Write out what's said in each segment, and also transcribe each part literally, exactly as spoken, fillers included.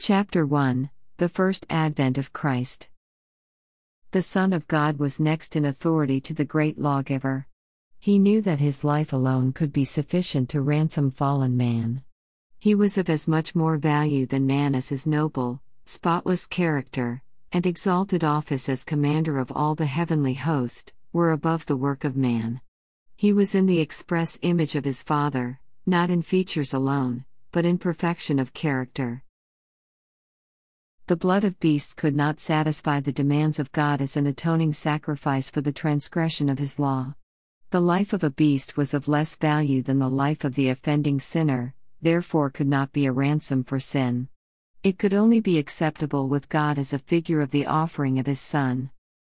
Chapter one The First Advent of Christ. The Son of God was next in authority to the great lawgiver. He knew that his life alone could be sufficient to ransom fallen man. He was of as much more value than man as his noble, spotless character, and exalted office as commander of all the heavenly host, were above the work of man. He was in the express image of his Father, not in features alone, but in perfection of character. The blood of beasts could not satisfy the demands of God as an atoning sacrifice for the transgression of his law. The life of a beast was of less value than the life of the offending sinner, therefore could not be a ransom for sin. It could only be acceptable with God as a figure of the offering of his Son.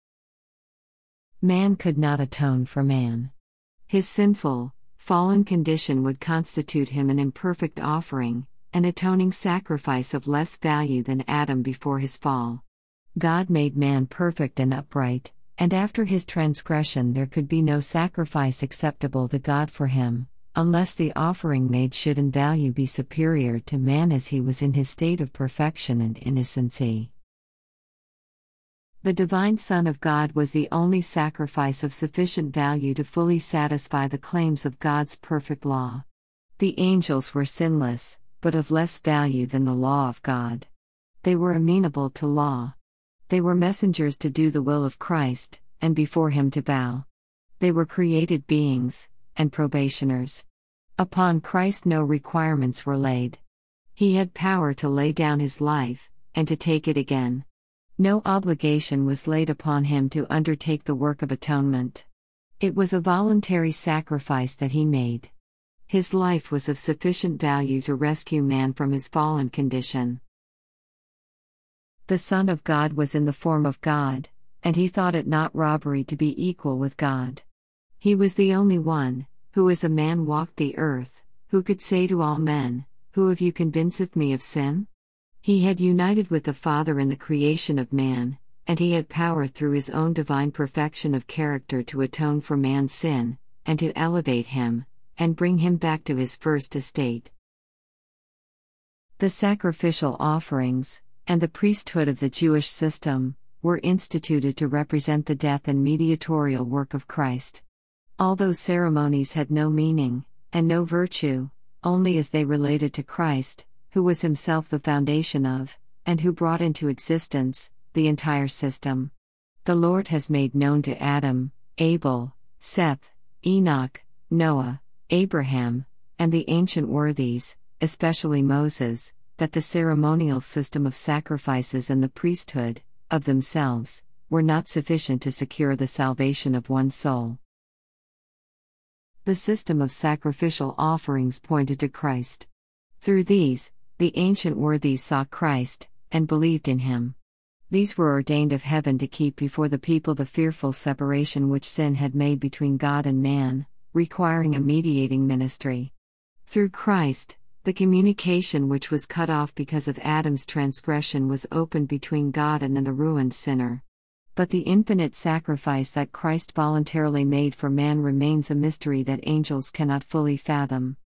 Man could not atone for man. His sinful, fallen condition would constitute him an imperfect offering, an atoning sacrifice of less value than Adam before his fall. God made man perfect and upright, and after his transgression there could be no sacrifice acceptable to God for him, unless the offering made should in value be superior to man as he was in his state of perfection and innocency. The divine Son of God was the only sacrifice of sufficient value to fully satisfy the claims of God's perfect law. The angels were sinless, but of less value than the law of God. They were amenable to law. They were messengers to do the will of Christ, and before him to bow. They were created beings, and probationers. Upon Christ no requirements were laid. He had power to lay down his life, and to take it again. No obligation was laid upon him to undertake the work of atonement. It was a voluntary sacrifice that he made. His life was of sufficient value to rescue man from his fallen condition. The Son of God was in the form of God, and he thought it not robbery to be equal with God. He was the only one, who as a man walked the earth, who could say to all men, "Who of you convinceth me of sin?" He had united with the Father in the creation of man, and he had power through his own divine perfection of character to atone for man's sin, and to elevate him, and bring him back to his first estate. The sacrificial offerings, and the priesthood of the Jewish system, were instituted to represent the death and mediatorial work of Christ. All those ceremonies had no meaning, and no virtue, only as they related to Christ, who was himself the foundation of, and who brought into existence, the entire system. The Lord has made known to Adam, Abel, Seth, Enoch, Noah, Abraham, and the ancient worthies, especially Moses, that the ceremonial system of sacrifices and the priesthood, of themselves, were not sufficient to secure the salvation of one soul. The system of sacrificial offerings pointed to Christ. Through these, the ancient worthies saw Christ, and believed in him. These were ordained of heaven to keep before the people the fearful separation which sin had made between God and man, requiring a mediating ministry. Through Christ, the communication which was cut off because of Adam's transgression was opened between God and the ruined sinner. But the infinite sacrifice that Christ voluntarily made for man remains a mystery that angels cannot fully fathom.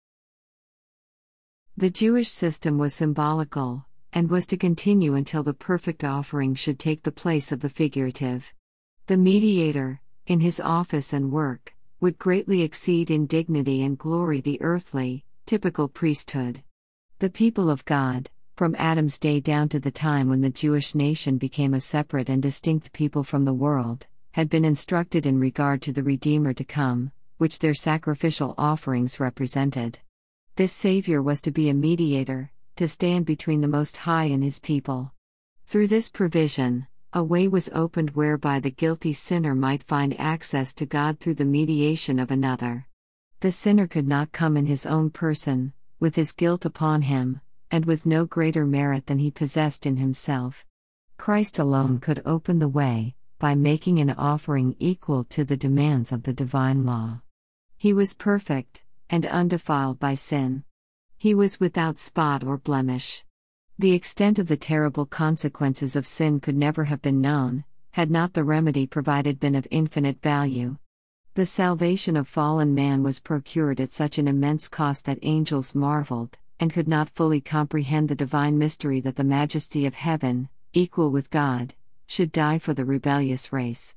The Jewish system was symbolical, and was to continue until the perfect offering should take the place of the figurative. The mediator, in his office and work, would greatly exceed in dignity and glory the earthly, typical priesthood. The people of God, from Adam's day down to the time when the Jewish nation became a separate and distinct people from the world, had been instructed in regard to the Redeemer to come, which their sacrificial offerings represented. This Savior was to be a mediator, to stand between the Most High and his people. Through this provision, a way was opened whereby the guilty sinner might find access to God through the mediation of another. The sinner could not come in his own person, with his guilt upon him, and with no greater merit than he possessed in himself. Christ alone could open the way, by making an offering equal to the demands of the divine law. He was perfect, and undefiled by sin. He was without spot or blemish. The extent of the terrible consequences of sin could never have been known, had not the remedy provided been of infinite value. The salvation of fallen man was procured at such an immense cost that angels marveled, and could not fully comprehend the divine mystery that the majesty of heaven, equal with God, should die for the rebellious race.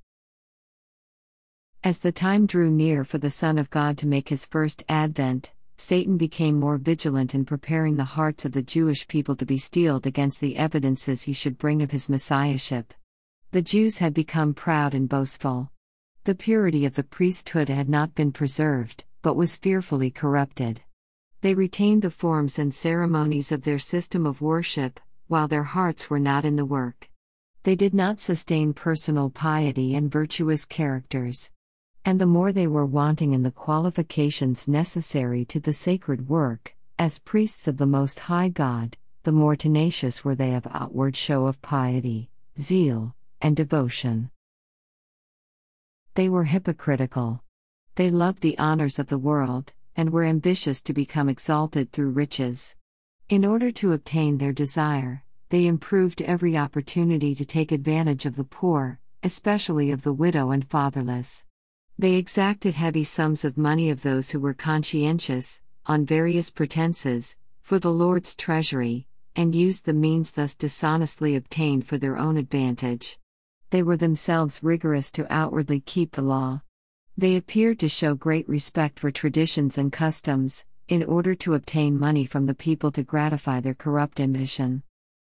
As the time drew near for the Son of God to make his first advent, Satan became more vigilant in preparing the hearts of the Jewish people to be steeled against the evidences he should bring of his messiahship. The Jews had become proud and boastful. The purity of the priesthood had not been preserved, but was fearfully corrupted. They retained the forms and ceremonies of their system of worship, while their hearts were not in the work. They did not sustain personal piety and virtuous characters. And the more they were wanting in the qualifications necessary to the sacred work, as priests of the Most High God, the more tenacious were they of outward show of piety, zeal, and devotion. They were hypocritical. They loved the honors of the world, and were ambitious to become exalted through riches. In order to obtain their desire, they improved every opportunity to take advantage of the poor, especially of the widow and fatherless. They exacted heavy sums of money of those who were conscientious, on various pretenses, for the Lord's treasury, and used the means thus dishonestly obtained for their own advantage. They were themselves rigorous to outwardly keep the law. They appeared to show great respect for traditions and customs, in order to obtain money from the people to gratify their corrupt ambition.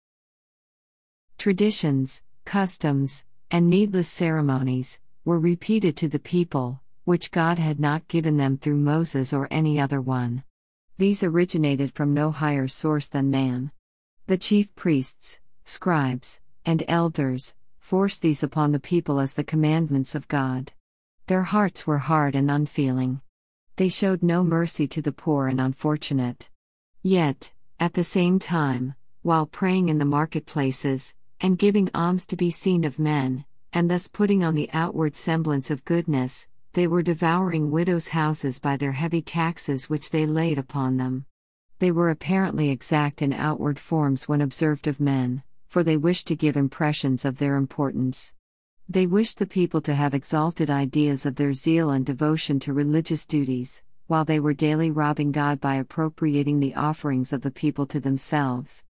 Traditions, customs, and needless ceremonies were repeated to the people, which God had not given them through Moses or any other one. These originated from no higher source than man. The chief priests, scribes, and elders forced these upon the people as the commandments of God. Their hearts were hard and unfeeling. They showed no mercy to the poor and unfortunate. Yet, at the same time, while praying in the marketplaces, and giving alms to be seen of men, and thus putting on the outward semblance of goodness, they were devouring widows' houses by their heavy taxes which they laid upon them. They were apparently exact in outward forms when observed of men, for they wished to give impressions of their importance. They wished the people to have exalted ideas of their zeal and devotion to religious duties, while they were daily robbing God by appropriating the offerings of the people to themselves.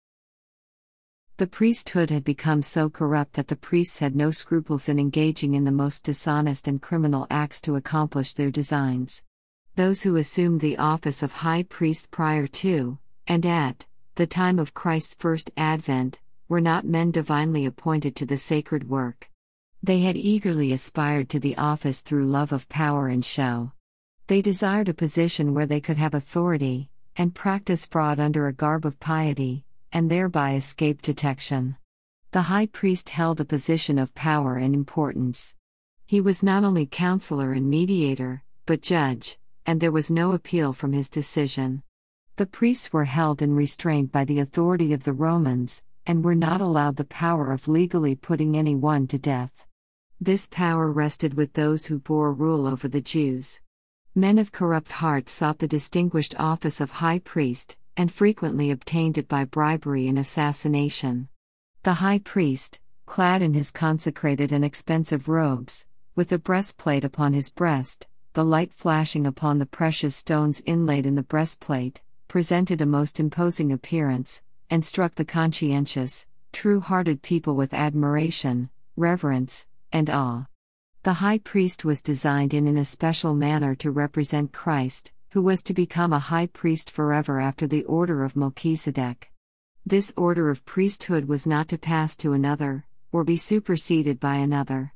The priesthood had become so corrupt that the priests had no scruples in engaging in the most dishonest and criminal acts to accomplish their designs. Those who assumed the office of high priest prior to, and at, the time of Christ's first advent, were not men divinely appointed to the sacred work. They had eagerly aspired to the office through love of power and show. They desired a position where they could have authority, and practice fraud under a garb of piety, and thereby escape detection. The high priest held a position of power and importance. He was not only counselor and mediator, but judge, and there was no appeal from his decision. The priests were held and restrained by the authority of the Romans, and were not allowed the power of legally putting anyone to death. This power rested with those who bore rule over the Jews. Men of corrupt hearts sought the distinguished office of high priest, and frequently obtained it by bribery and assassination. The high priest, clad in his consecrated and expensive robes, with the breastplate upon his breast, the light flashing upon the precious stones inlaid in the breastplate, presented a most imposing appearance, and struck the conscientious, true-hearted people with admiration, reverence, and awe. The high priest was designed in an especial manner to represent Christ, who was to become a high priest forever after the order of Melchizedek. This order of priesthood was not to pass to another, or be superseded by another.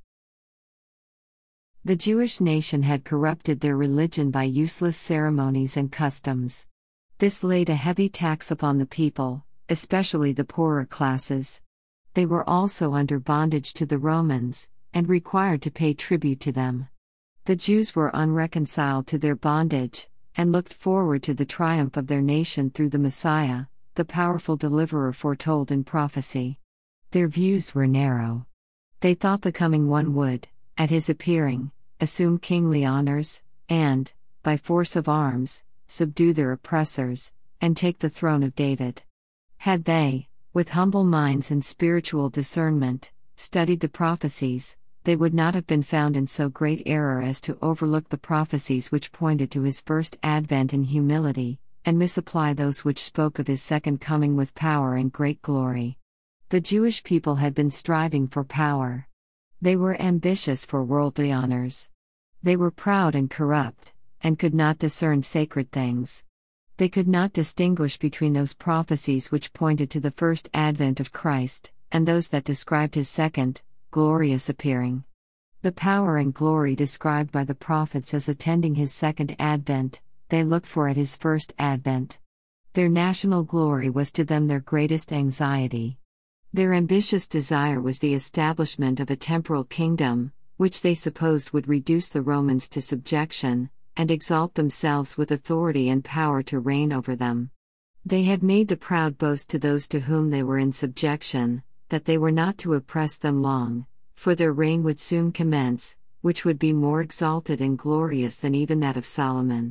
The Jewish nation had corrupted their religion by useless ceremonies and customs. This laid a heavy tax upon the people, especially the poorer classes. They were also under bondage to the Romans, and required to pay tribute to them. The Jews were unreconciled to their bondage, and looked forward to the triumph of their nation through the Messiah, the powerful deliverer foretold in prophecy. Their views were narrow. They thought the coming one would, at his appearing, assume kingly honors, and, by force of arms, subdue their oppressors, and take the throne of David. Had they, with humble minds and spiritual discernment, studied the prophecies, they would not have been found in so great error as to overlook the prophecies which pointed to his first advent in humility, and misapply those which spoke of his second coming with power and great glory. The Jewish people had been striving for power. They were ambitious for worldly honors. They were proud and corrupt, and could not discern sacred things. They could not distinguish between those prophecies which pointed to the first advent of Christ, and those that described his second, glorious appearing. The power and glory described by the prophets as attending his second advent, they looked for at his first advent. Their national glory was to them their greatest anxiety. Their ambitious desire was the establishment of a temporal kingdom, which they supposed would reduce the Romans to subjection, and exalt themselves with authority and power to reign over them. They had made the proud boast to those to whom they were in subjection, that they were not to oppress them long, for their reign would soon commence, which would be more exalted and glorious than even that of Solomon.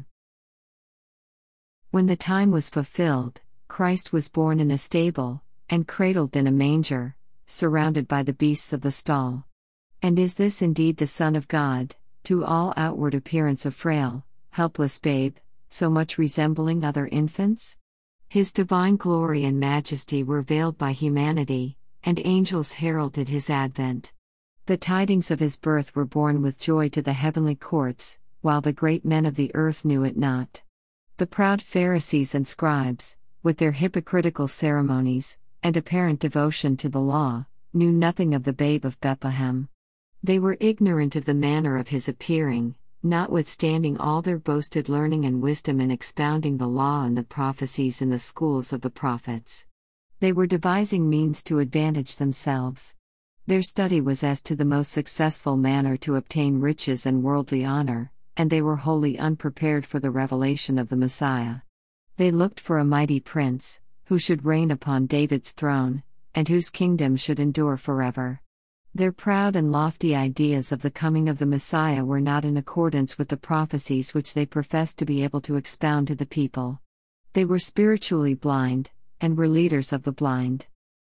When the time was fulfilled, Christ was born in a stable, and cradled in a manger, surrounded by the beasts of the stall. And is this indeed the Son of God, to all outward appearance a frail, helpless babe, so much resembling other infants? His divine glory and majesty were veiled by humanity, and angels heralded his advent. The tidings of his birth were borne with joy to the heavenly courts, while the great men of the earth knew it not. The proud Pharisees and scribes, with their hypocritical ceremonies, and apparent devotion to the law, knew nothing of the babe of Bethlehem. They were ignorant of the manner of his appearing, notwithstanding all their boasted learning and wisdom in expounding the law and the prophecies in the schools of the prophets. They were devising means to advantage themselves. Their study was as to the most successful manner to obtain riches and worldly honor, and they were wholly unprepared for the revelation of the Messiah. They looked for a mighty prince, who should reign upon David's throne, and whose kingdom should endure forever. Their proud and lofty ideas of the coming of the Messiah were not in accordance with the prophecies which they professed to be able to expound to the people. They were spiritually blind, and were leaders of the blind.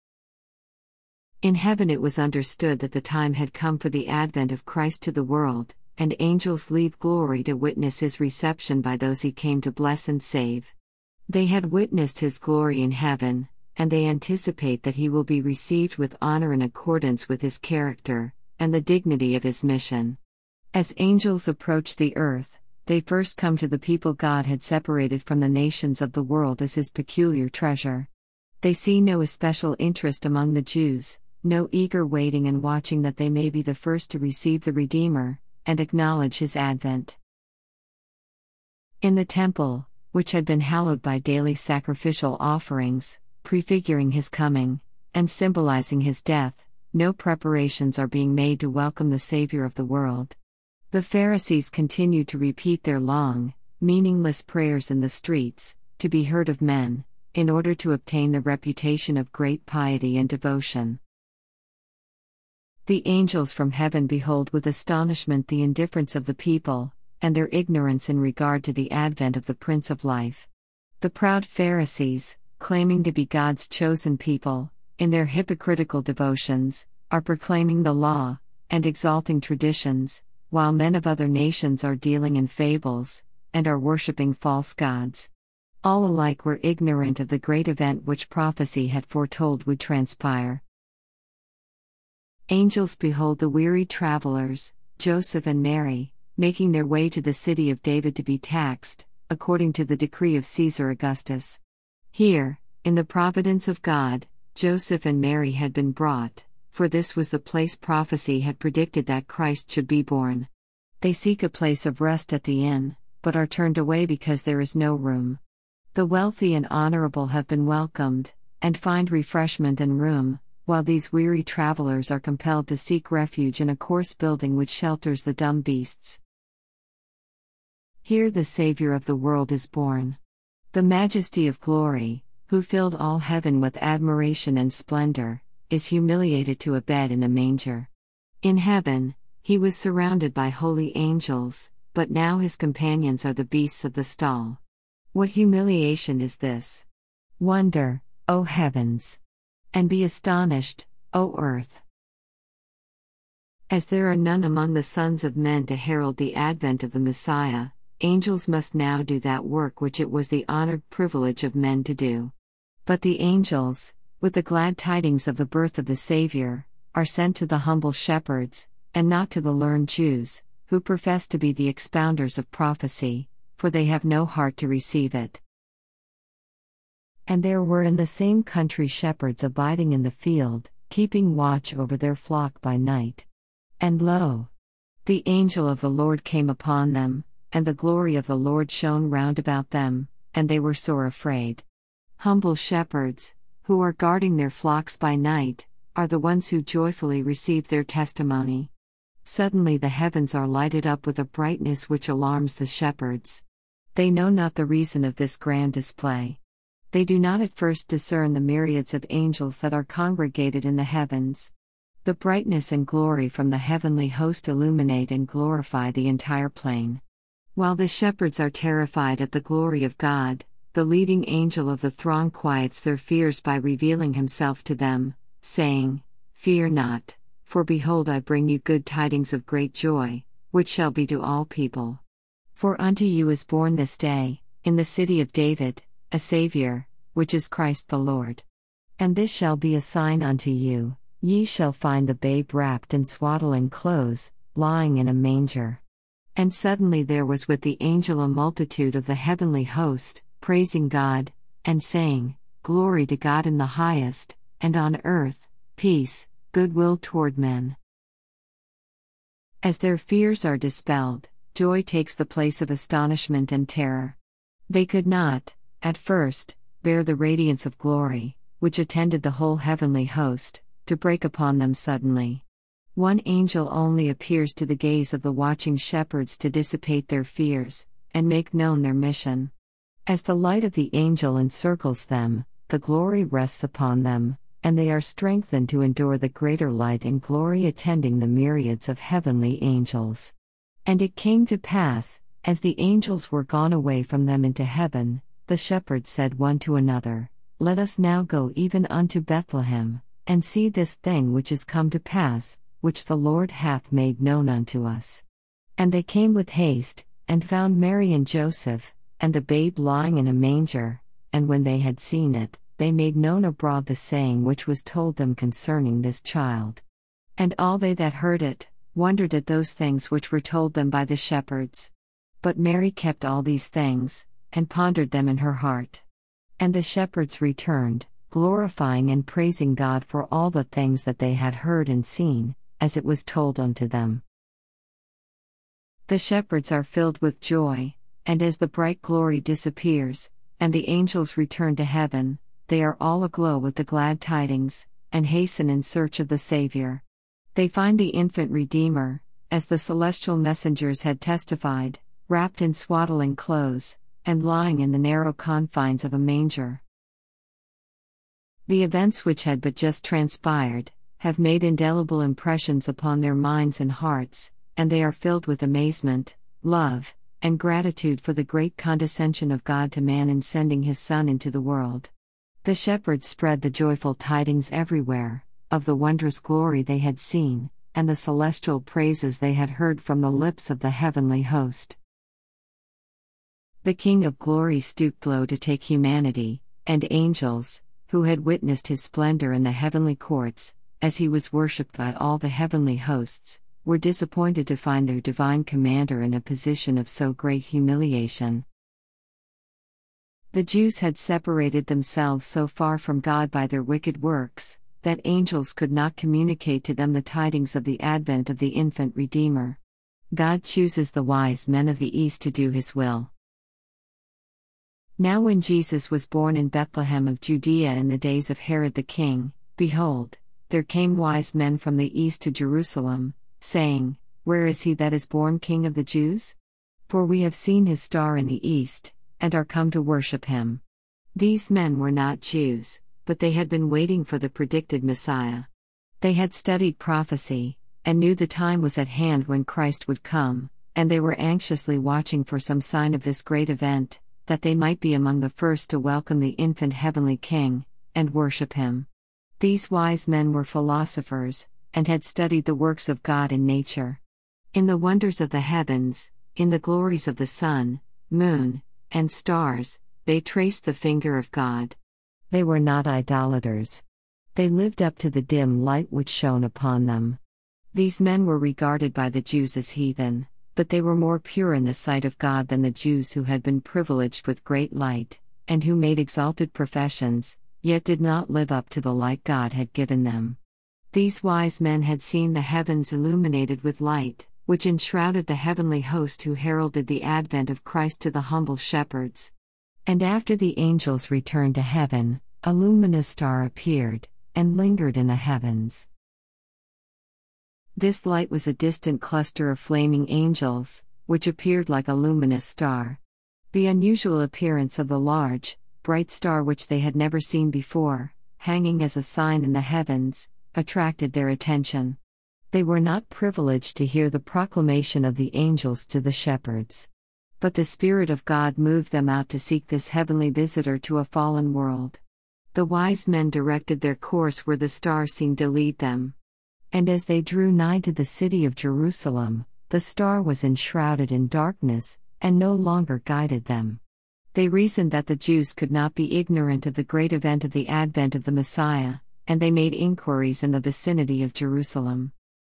In heaven it was understood that the time had come for the advent of Christ to the world, and angels leave glory to witness his reception by those he came to bless and save. They had witnessed his glory in heaven, and they anticipate that he will be received with honor in accordance with his character, and the dignity of his mission. As angels approach the earth, they first come to the people God had separated from the nations of the world as his peculiar treasure. They see no especial interest among the Jews, no eager waiting and watching that they may be the first to receive the Redeemer, and acknowledge his advent. In the temple, which had been hallowed by daily sacrificial offerings, prefiguring his coming, and symbolizing his death, no preparations are being made to welcome the Savior of the world. The Pharisees continued to repeat their long, meaningless prayers in the streets, to be heard of men, in order to obtain the reputation of great piety and devotion. The angels from heaven behold with astonishment the indifference of the people, and their ignorance in regard to the advent of the Prince of Life. The proud Pharisees, claiming to be God's chosen people, in their hypocritical devotions, are proclaiming the law, and exalting traditions, while men of other nations are dealing in fables, and are worshipping false gods. All alike were ignorant of the great event which prophecy had foretold would transpire. Angels behold the weary travelers, Joseph and Mary, making their way to the city of David to be taxed, according to the decree of Caesar Augustus. Here, in the providence of God, Joseph and Mary had been brought, for this was the place prophecy had predicted that Christ should be born. They seek a place of rest at the inn, but are turned away because there is no room. The wealthy and honorable have been welcomed, and find refreshment and room, while these weary travelers are compelled to seek refuge in a coarse building which shelters the dumb beasts. Here the Savior of the world is born. The majesty of glory, who filled all heaven with admiration and splendor, is humiliated to a bed in a manger. In heaven, he was surrounded by holy angels, but now his companions are the beasts of the stall. What humiliation is this? Wonder, O heavens! And be astonished, O earth! As there are none among the sons of men to herald the advent of the Messiah, angels must now do that work which it was the honored privilege of men to do. But the angels, with the glad tidings of the birth of the Savior, are sent to the humble shepherds, and not to the learned Jews, who profess to be the expounders of prophecy, for they have no heart to receive it. And there were in the same country shepherds abiding in the field, keeping watch over their flock by night. And lo, the angel of the Lord came upon them, and the glory of the Lord shone round about them, and they were sore afraid. Humble shepherds, who are guarding their flocks by night, are the ones who joyfully receive their testimony. Suddenly the heavens are lighted up with a brightness which alarms the shepherds. They know not the reason of this grand display. They do not at first discern the myriads of angels that are congregated in the heavens. The brightness and glory from the heavenly host illuminate and glorify the entire plain. While the shepherds are terrified at the glory of God, the leading angel of the throng quiets their fears by revealing himself to them, saying, "Fear not, for behold I bring you good tidings of great joy, which shall be to all people. For unto you is born this day, in the city of David, a Saviour, which is Christ the Lord. And this shall be a sign unto you, ye shall find the babe wrapped in swaddling clothes, lying in a manger." And suddenly there was with the angel a multitude of the heavenly host, praising God, and saying, "Glory to God in the highest, and on earth, peace, goodwill toward men." As their fears are dispelled, joy takes the place of astonishment and terror. They could not, at first, bear the radiance of glory, which attended the whole heavenly host, to break upon them suddenly. One angel only appears to the gaze of the watching shepherds to dissipate their fears, and make known their mission. As the light of the angel encircles them, the glory rests upon them, and they are strengthened to endure the greater light and glory attending the myriads of heavenly angels. And it came to pass, as the angels were gone away from them into heaven, the shepherds said one to another, "Let us now go even unto Bethlehem, and see this thing which is come to pass, which the Lord hath made known unto us." And they came with haste, and found Mary and Joseph, and the babe lying in a manger, and when they had seen it, they made known abroad the saying which was told them concerning this child. And all they that heard it, wondered at those things which were told them by the shepherds. But Mary kept all these things, and pondered them in her heart. And the shepherds returned, glorifying and praising God for all the things that they had heard and seen, as it was told unto them. The shepherds are filled with joy, and as the bright glory disappears, and the angels return to heaven, they are all aglow with the glad tidings, and hasten in search of the Savior. They find the infant Redeemer, as the celestial messengers had testified, wrapped in swaddling clothes, and lying in the narrow confines of a manger. The events which had but just transpired, have made indelible impressions upon their minds and hearts, and they are filled with amazement, love, and gratitude for the great condescension of God to man in sending His Son into the world. The shepherds spread the joyful tidings everywhere, of the wondrous glory they had seen, and the celestial praises they had heard from the lips of the heavenly host. The King of Glory stooped low to take humanity, and angels, who had witnessed His splendor in the heavenly courts, as He was worshipped by all the heavenly hosts, were disappointed to find their divine commander in a position of so great humiliation. The Jews had separated themselves so far from God by their wicked works, that angels could not communicate to them the tidings of the advent of the infant Redeemer. God chooses the wise men of the East to do His will. Now when Jesus was born in Bethlehem of Judea in the days of Herod the king, behold, there came wise men from the east to Jerusalem, saying, Where is he that is born King of the Jews? For we have seen his star in the east, and are come to worship him. These men were not Jews, but they had been waiting for the predicted Messiah. They had studied prophecy, and knew the time was at hand when Christ would come, and they were anxiously watching for some sign of this great event, that they might be among the first to welcome the infant heavenly King, and worship him. These wise men were philosophers, and had studied the works of God in nature. In the wonders of the heavens, in the glories of the sun, moon, and stars, they traced the finger of God. They were not idolaters. They lived up to the dim light which shone upon them. These men were regarded by the Jews as heathen, but they were more pure in the sight of God than the Jews who had been privileged with great light, and who made exalted professions, yet did not live up to the light God had given them. These wise men had seen the heavens illuminated with light, which enshrouded the heavenly host who heralded the advent of Christ to the humble shepherds. And after the angels returned to heaven, a luminous star appeared, and lingered in the heavens. This light was a distant cluster of flaming angels, which appeared like a luminous star. The unusual appearance of the large, bright star which they had never seen before, hanging as a sign in the heavens, attracted their attention. They were not privileged to hear the proclamation of the angels to the shepherds. But the Spirit of God moved them out to seek this heavenly visitor to a fallen world. The wise men directed their course where the star seemed to lead them. And as they drew nigh to the city of Jerusalem, the star was enshrouded in darkness, and no longer guided them. They reasoned that the Jews could not be ignorant of the great event of the advent of the Messiah, and they made inquiries in the vicinity of Jerusalem.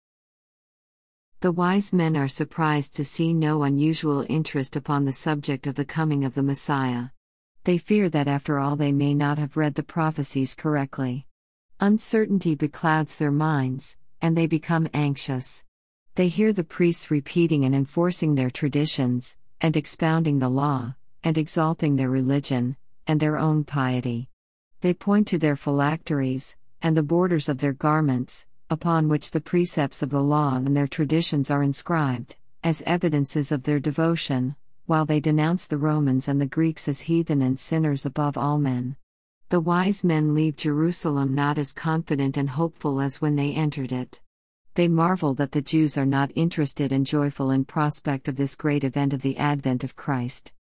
The wise men are surprised to see no unusual interest upon the subject of the coming of the Messiah. They fear that after all they may not have read the prophecies correctly. Uncertainty beclouds their minds, and they become anxious. They hear the priests repeating and enforcing their traditions, and expounding the law, and exalting their religion, and their own piety. They point to their phylacteries, and the borders of their garments, upon which the precepts of the law and their traditions are inscribed, as evidences of their devotion, while they denounce the Romans and the Greeks as heathen and sinners above all men. The wise men leave Jerusalem not as confident and hopeful as when they entered it. They marvel that the Jews are not interested and joyful in prospect of this great event of the advent of Christ.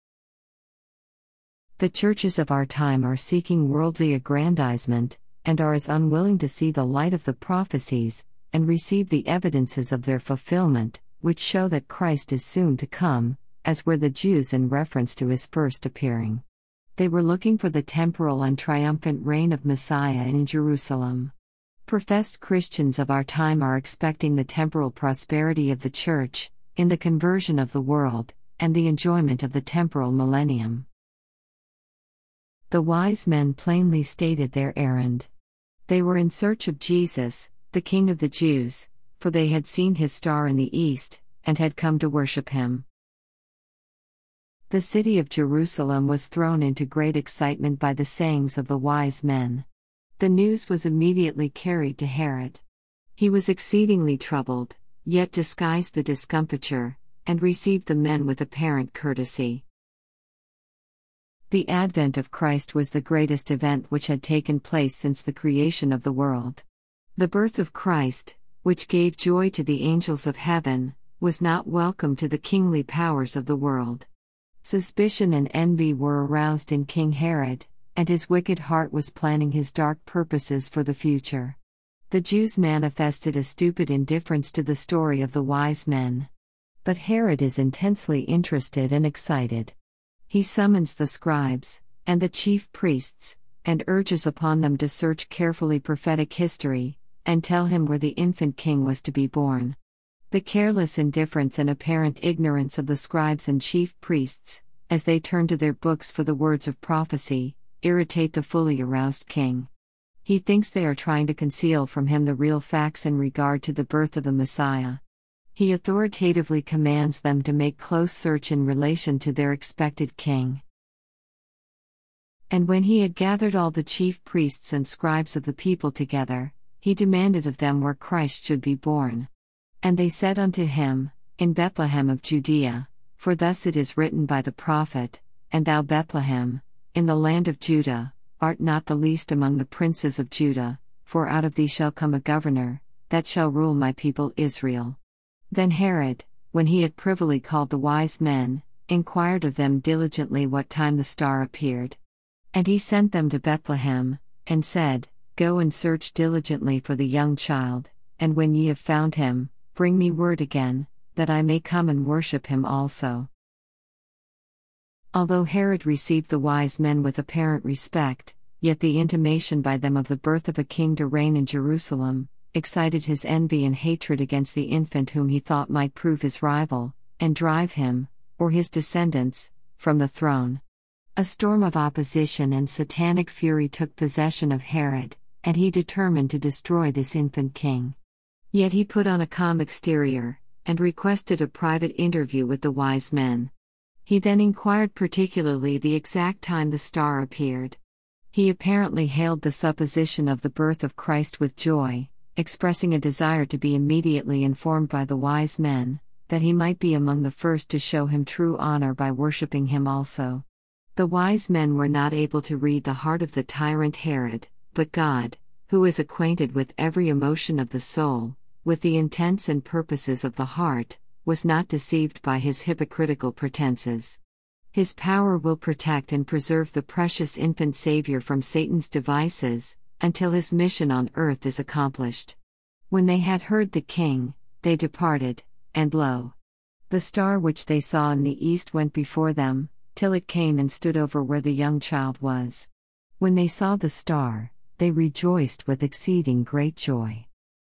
The churches of our time are seeking worldly aggrandizement, and are as unwilling to see the light of the prophecies, and receive the evidences of their fulfillment, which show that Christ is soon to come, as were the Jews in reference to his first appearing. They were looking for the temporal and triumphant reign of Messiah in Jerusalem. Professed Christians of our time are expecting the temporal prosperity of the Church, in the conversion of the world, and the enjoyment of the temporal millennium. The wise men plainly stated their errand. They were in search of Jesus, the King of the Jews, for they had seen his star in the east, and had come to worship him. The city of Jerusalem was thrown into great excitement by the sayings of the wise men. The news was immediately carried to Herod. He was exceedingly troubled, yet disguised the discomfiture, and received the men with apparent courtesy. The advent of Christ was the greatest event which had taken place since the creation of the world. The birth of Christ, which gave joy to the angels of heaven, was not welcome to the kingly powers of the world. Suspicion and envy were aroused in King Herod, and his wicked heart was planning his dark purposes for the future. The Jews manifested a stupid indifference to the story of the wise men. But Herod is intensely interested and excited. He summons the scribes, and the chief priests, and urges upon them to search carefully prophetic history, and tell him where the infant king was to be born. The careless indifference and apparent ignorance of the scribes and chief priests, as they turn to their books for the words of prophecy, irritate the fully aroused king. He thinks they are trying to conceal from him the real facts in regard to the birth of the Messiah. He authoritatively commands them to make close search in relation to their expected king. And when he had gathered all the chief priests and scribes of the people together, he demanded of them where Christ should be born. And they said unto him, In Bethlehem of Judea, for thus it is written by the prophet, And thou Bethlehem, in the land of Judah, art not the least among the princes of Judah, for out of thee shall come a governor, that shall rule my people Israel. Then Herod, when he had privily called the wise men, inquired of them diligently what time the star appeared. And he sent them to Bethlehem, and said, Go and search diligently for the young child, and when ye have found him, bring me word again, that I may come and worship him also." Although Herod received the wise men with apparent respect, yet the intimation by them of the birth of a king to reign in Jerusalem excited his envy and hatred against the infant whom he thought might prove his rival, and drive him, or his descendants, from the throne. A storm of opposition and satanic fury took possession of Herod, and he determined to destroy this infant king. Yet he put on a calm exterior, and requested a private interview with the wise men. He then inquired particularly the exact time the star appeared. He apparently hailed the supposition of the birth of Christ with joy, expressing a desire to be immediately informed by the wise men, that he might be among the first to show him true honor by worshipping him also. The wise men were not able to read the heart of the tyrant Herod, but God, who is acquainted with every emotion of the soul, with the intents and purposes of the heart, was not deceived by his hypocritical pretenses. His power will protect and preserve the precious infant Savior from Satan's devices, until his mission on earth is accomplished. When they had heard the king, they departed, and lo! the star which they saw in the east went before them, till it came and stood over where the young child was. When they saw the star, they rejoiced with exceeding great joy.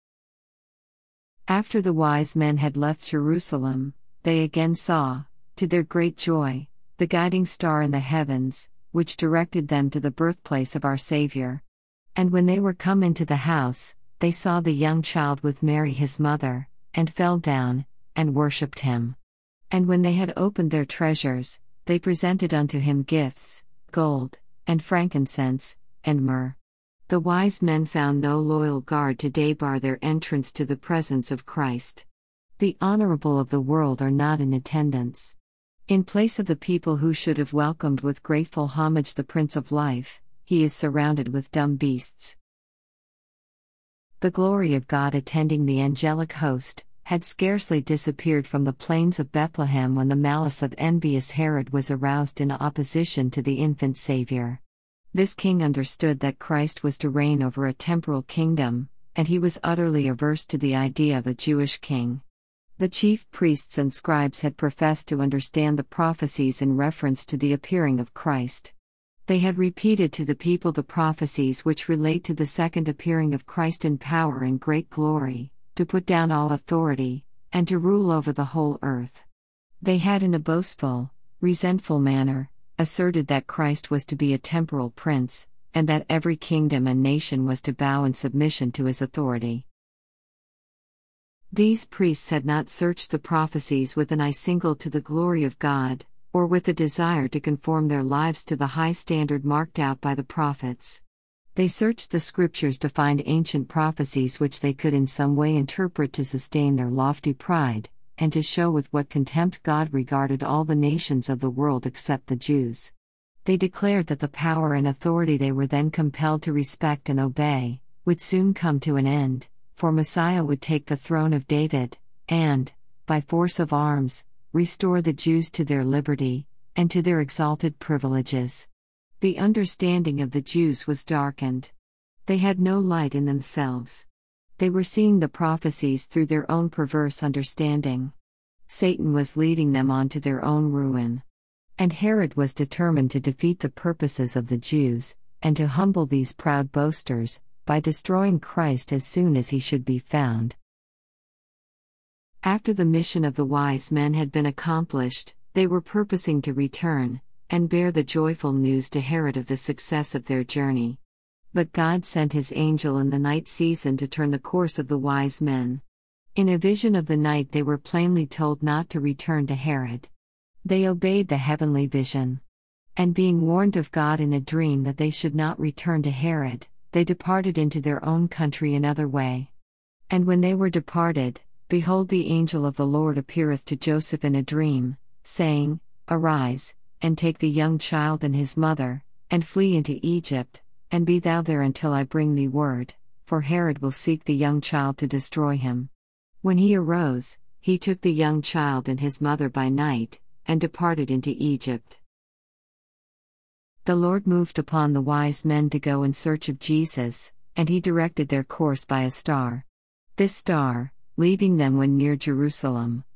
After the wise men had left Jerusalem, they again saw, to their great joy, the guiding star in the heavens, which directed them to the birthplace of our Savior. And when they were come into the house, they saw the young child with Mary his mother, and fell down, and worshipped him. And when they had opened their treasures, they presented unto him gifts, gold, and frankincense, and myrrh. The wise men found no loyal guard to debar their entrance to the presence of Christ. The honorable of the world are not in attendance. In place of the people who should have welcomed with grateful homage the Prince of Life, he is surrounded with dumb beasts. The glory of God attending the angelic host had scarcely disappeared from the plains of Bethlehem when the malice of envious Herod was aroused in opposition to the infant Savior. This king understood that Christ was to reign over a temporal kingdom, and he was utterly averse to the idea of a Jewish king. The chief priests and scribes had professed to understand the prophecies in reference to the appearing of Christ. They had repeated to the people the prophecies which relate to the second appearing of Christ in power and great glory, to put down all authority, and to rule over the whole earth. They had in a boastful, resentful manner, asserted that Christ was to be a temporal prince, and that every kingdom and nation was to bow in submission to his authority. These priests had not searched the prophecies with an eye single to the glory of God, or with a desire to conform their lives to the high standard marked out by the prophets. They searched the scriptures to find ancient prophecies which they could in some way interpret to sustain their lofty pride, and to show with what contempt God regarded all the nations of the world except the Jews. They declared that the power and authority they were then compelled to respect and obey would soon come to an end, for Messiah would take the throne of David, and, by force of arms, restore the Jews to their liberty, and to their exalted privileges. The understanding of the Jews was darkened. They had no light in themselves. They were seeing the prophecies through their own perverse understanding. Satan was leading them on to their own ruin. And Herod was determined to defeat the purposes of the Jews, and to humble these proud boasters, by destroying Christ as soon as he should be found. After the mission of the wise men had been accomplished, they were purposing to return, and bear the joyful news to Herod of the success of their journey. But God sent his angel in the night season to turn the course of the wise men. In a vision of the night they were plainly told not to return to Herod. They obeyed the heavenly vision. And being warned of God in a dream that they should not return to Herod, they departed into their own country another way. And when they were departed, behold, the angel of the Lord appeareth to Joseph in a dream, saying, Arise, and take the young child and his mother, and flee into Egypt, and be thou there until I bring thee word, for Herod will seek the young child to destroy him. When he arose, he took the young child and his mother by night, and departed into Egypt. The Lord moved upon the wise men to go in search of Jesus, and he directed their course by a star. This star, leaving them when near Jerusalem,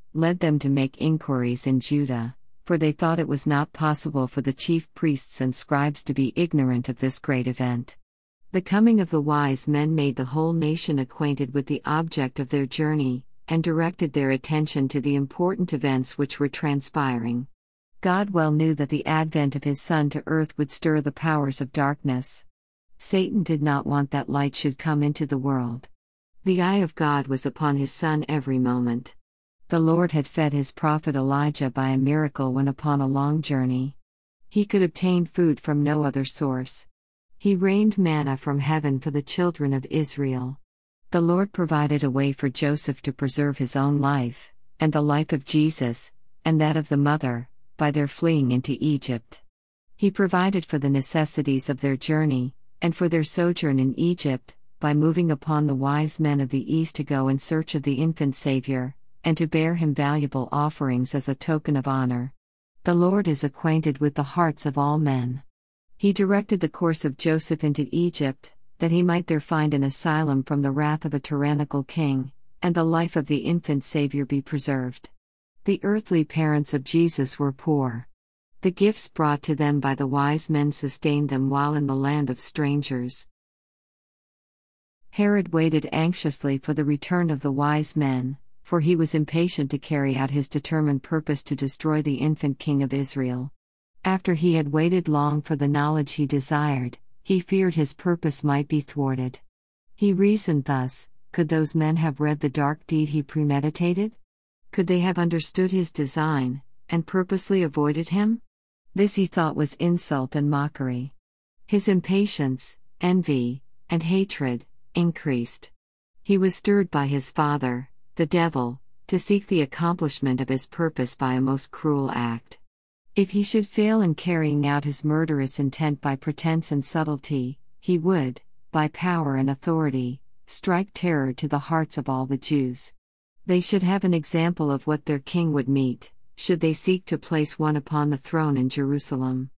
led them to make inquiries in Judah, for they thought it was not possible for the chief priests and scribes to be ignorant of this great event. The coming of the wise men made the whole nation acquainted with the object of their journey, and directed their attention to the important events which were transpiring. God well knew that the advent of His Son to earth would stir the powers of darkness. Satan did not want that light should come into the world. The eye of God was upon His Son every moment. The Lord had fed His prophet Elijah by a miracle when upon a long journey. He could obtain food from no other source. He rained manna from heaven for the children of Israel. The Lord provided a way for Joseph to preserve his own life, and the life of Jesus, and that of the mother, by their fleeing into Egypt. He provided for the necessities of their journey, and for their sojourn in Egypt, by moving upon the wise men of the East to go in search of the infant Savior, and to bear Him valuable offerings as a token of honor. The Lord is acquainted with the hearts of all men. He directed the course of Joseph into Egypt, that he might there find an asylum from the wrath of a tyrannical king, and the life of the infant Savior be preserved. The earthly parents of Jesus were poor. The gifts brought to them by the wise men sustained them while in the land of strangers. Herod waited anxiously for the return of the wise men, for he was impatient to carry out his determined purpose to destroy the infant king of Israel. After he had waited long for the knowledge he desired, he feared his purpose might be thwarted. He reasoned thus: could those men have read the dark deed he premeditated? Could they have understood his design, and purposely avoided him? This he thought was insult and mockery. His impatience, envy, and hatred increased. He was stirred by his father, the devil, to seek the accomplishment of his purpose by a most cruel act. If he should fail in carrying out his murderous intent by pretense and subtlety, he would, by power and authority, strike terror to the hearts of all the Jews. They should have an example of what their king would meet, should they seek to place one upon the throne in Jerusalem.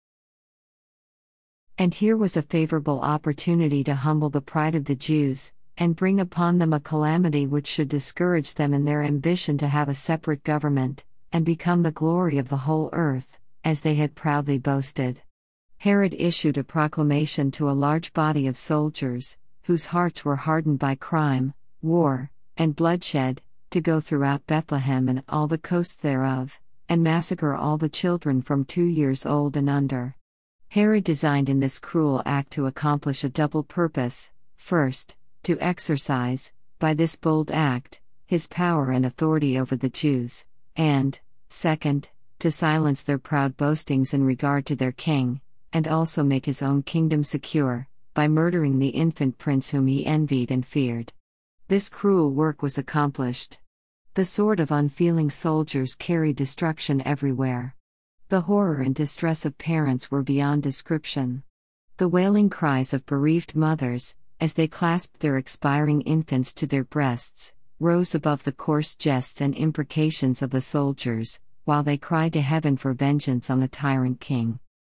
And here was a favorable opportunity to humble the pride of the Jews, and bring upon them a calamity which should discourage them in their ambition to have a separate government, and become the glory of the whole earth, as they had proudly boasted. Herod issued a proclamation to a large body of soldiers, whose hearts were hardened by crime, war, and bloodshed, to go throughout Bethlehem and all the coast thereof, and massacre all the children from two years old and under. Herod designed in this cruel act to accomplish a double purpose: first, to exercise, by this bold act, his power and authority over the Jews, and, second, to silence their proud boastings in regard to their king, and also make his own kingdom secure, by murdering the infant prince whom he envied and feared. This cruel work was accomplished. The sword of unfeeling soldiers carried destruction everywhere. The horror and distress of parents were beyond description. The wailing cries of bereaved mothers, as they clasped their expiring infants to their breasts, rose above the coarse jests and imprecations of the soldiers, while they cried to heaven for vengeance on the tyrant king.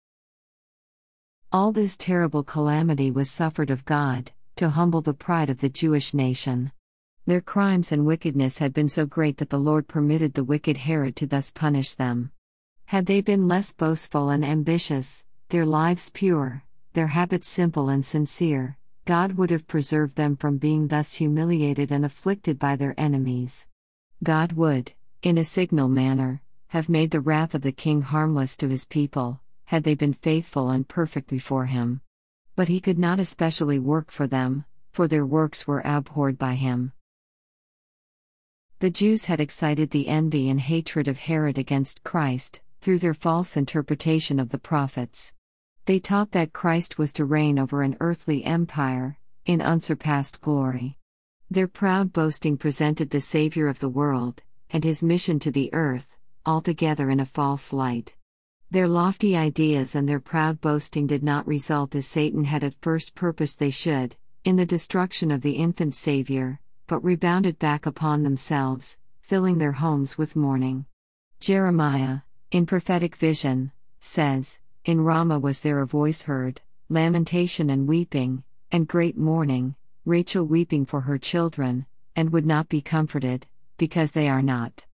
All this terrible calamity was suffered of God, to humble the pride of the Jewish nation. Their crimes and wickedness had been so great that the Lord permitted the wicked Herod to thus punish them. Had they been less boastful and ambitious, their lives pure, their habits simple and sincere, God would have preserved them from being thus humiliated and afflicted by their enemies. God would, in a signal manner, have made the wrath of the king harmless to his people, had they been faithful and perfect before him. But he could not especially work for them, for their works were abhorred by him. The Jews had excited the envy and hatred of Herod against Christ, through their false interpretation of the prophets. They taught that Christ was to reign over an earthly empire, in unsurpassed glory. Their proud boasting presented the Savior of the world, and his mission to the earth, altogether in a false light. Their lofty ideas and their proud boasting did not result as Satan had at first purposed they should, in the destruction of the infant Savior, but rebounded back upon themselves, filling their homes with mourning. Jeremiah, in prophetic vision, says, "In Ramah was there a voice heard, lamentation and weeping, and great mourning, Rachel weeping for her children, and would not be comforted, because they are not."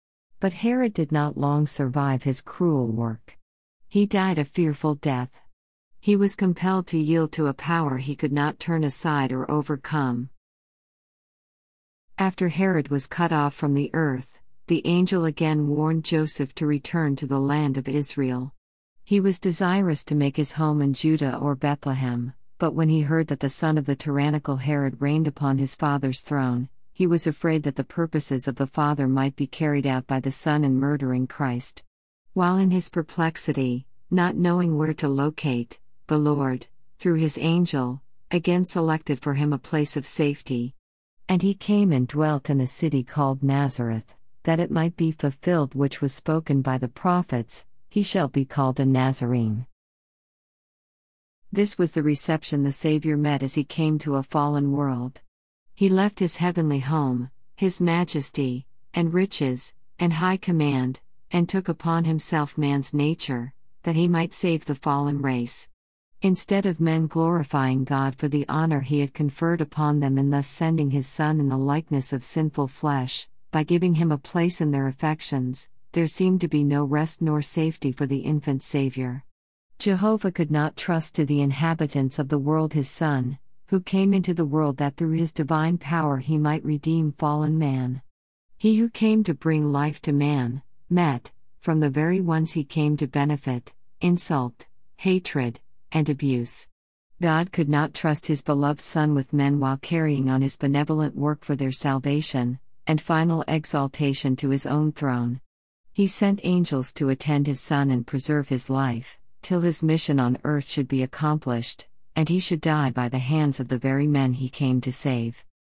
But Herod did not long survive his cruel work. He died a fearful death. He was compelled to yield to a power he could not turn aside or overcome. After Herod was cut off from the earth, the angel again warned Joseph to return to the land of Israel. He was desirous to make his home in Judah or Bethlehem, but when he heard that the son of the tyrannical Herod reigned upon his father's throne, he was afraid that the purposes of the father might be carried out by the son in murdering Christ. While in his perplexity, not knowing where to locate, the Lord, through his angel, again selected for him a place of safety. And he came and dwelt in a city called Nazareth, that it might be fulfilled which was spoken by the prophets, he shall be called a Nazarene. This was the reception the Savior met as he came to a fallen world. He left his heavenly home, his majesty, and riches, and high command, and took upon himself man's nature, that he might save the fallen race. Instead of men glorifying God for the honor he had conferred upon them in thus sending his Son in the likeness of sinful flesh, by giving him a place in their affections, there seemed to be no rest nor safety for the infant Savior. Jehovah could not trust to the inhabitants of the world his Son, who came into the world that through his divine power he might redeem fallen man. He who came to bring life to man, met, from the very ones he came to benefit, insult, hatred, and abuse. God could not trust his beloved Son with men while carrying on his benevolent work for their salvation, and final exaltation to his own throne. He sent angels to attend his Son and preserve his life, till his mission on earth should be accomplished, and he should die by the hands of the very men he came to save.